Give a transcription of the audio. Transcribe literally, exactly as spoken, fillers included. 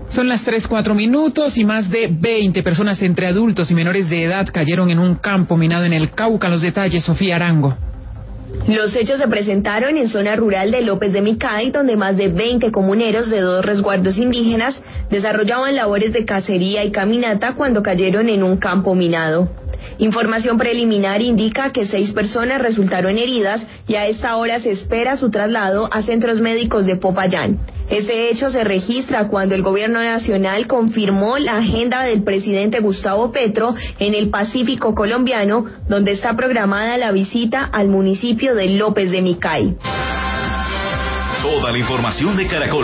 Son las tres, cuatro minutos y más de veinte personas entre adultos y menores de edad cayeron en un campo minado en el Cauca. Los detalles, Sofía Arango. Los hechos se presentaron en zona rural de López de Micay, donde más de veinte comuneros de dos resguardos indígenas desarrollaban labores de cacería y caminata cuando cayeron en un campo minado. Información preliminar indica que seis personas resultaron heridas y a esta hora se espera su traslado a centros médicos de Popayán. Este hecho se registra cuando el gobierno nacional confirmó la agenda del presidente Gustavo Petro en el Pacífico colombiano, donde está programada la visita al municipio de López de Micay. Toda la información de Caracol